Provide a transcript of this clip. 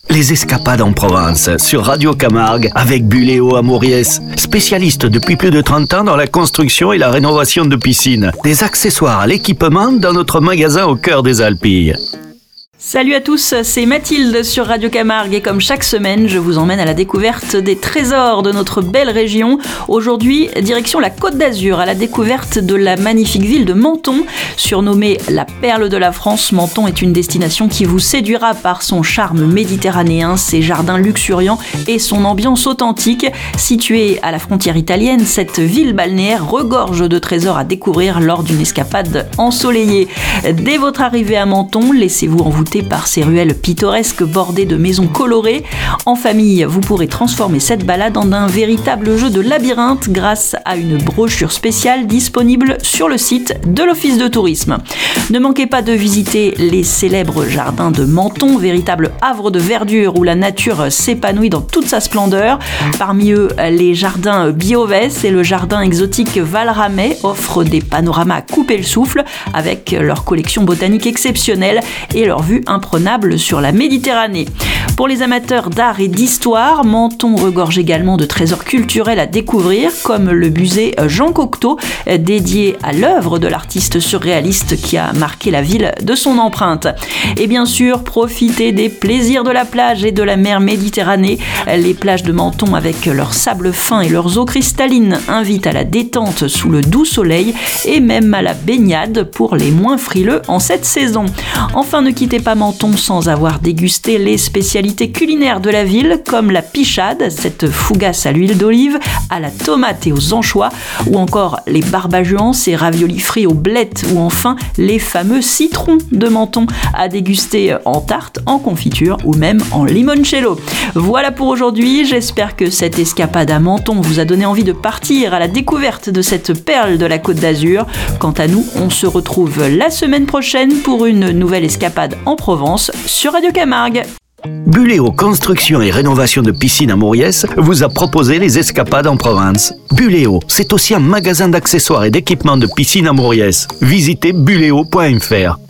Les escapades en Provence, sur Radio Camargue, avec Buléo à Mauriès. Spécialiste depuis plus de 30 ans dans la construction et la rénovation de piscines. Des accessoires à l'équipement dans notre magasin au cœur des Alpilles. Salut à tous, c'est Mathilde sur Radio Camargue et comme chaque semaine, je vous emmène à la découverte des trésors de notre belle région. Aujourd'hui, direction la Côte d'Azur, à la découverte de la magnifique ville de Menton. Surnommée la perle de la France, Menton est une destination qui vous séduira par son charme méditerranéen, ses jardins luxuriants et son ambiance authentique. Située à la frontière italienne, cette ville balnéaire regorge de trésors à découvrir lors d'une escapade ensoleillée. Dès votre arrivée à Menton, laissez-vous envoûter par ces ruelles pittoresques bordées de maisons colorées. En famille, vous pourrez transformer cette balade en un véritable jeu de labyrinthe grâce à une brochure spéciale disponible sur le site de l'Office de tourisme. Ne manquez pas de visiter les célèbres jardins de Menton, véritable havre de verdure où la nature s'épanouit dans toute sa splendeur. Parmi eux, les jardins Biovès et le jardin exotique Valramey offrent des panoramas à couper le souffle avec leur collection botanique exceptionnelle et leur vue imprenable sur la Méditerranée. Pour les amateurs d'art et d'histoire, Menton regorge également de trésors culturels à découvrir, comme le musée Jean Cocteau, dédié à l'œuvre de l'artiste surréaliste qui a marqué la ville de son empreinte. Et bien sûr, profitez des plaisirs de la plage et de la mer Méditerranée. Les plages de Menton, avec leurs sables fins et leurs eaux cristallines, invitent à la détente sous le doux soleil et même à la baignade pour les moins frileux en cette saison. Enfin, ne quittez pas Menton sans avoir dégusté les spécialités culinaires de la ville, comme la pichade, cette fougasse à l'huile d'olive, à la tomate et aux anchois, ou encore les barbajuans, ces raviolis frits aux blettes, ou enfin les fameux citrons de Menton à déguster en tarte, en confiture ou même en limoncello. Voilà pour aujourd'hui, j'espère que cette escapade à Menton vous a donné envie de partir à la découverte de cette perle de la Côte d'Azur. Quant à nous, on se retrouve la semaine prochaine pour une nouvelle escapade en Provence sur Radio Camargue. Buléo Construction et Rénovation de Piscines à Mauriès vous a proposé les escapades en Provence. Buléo, c'est aussi un magasin d'accessoires et d'équipements de piscine à Mauriès. Visitez buléo.fr.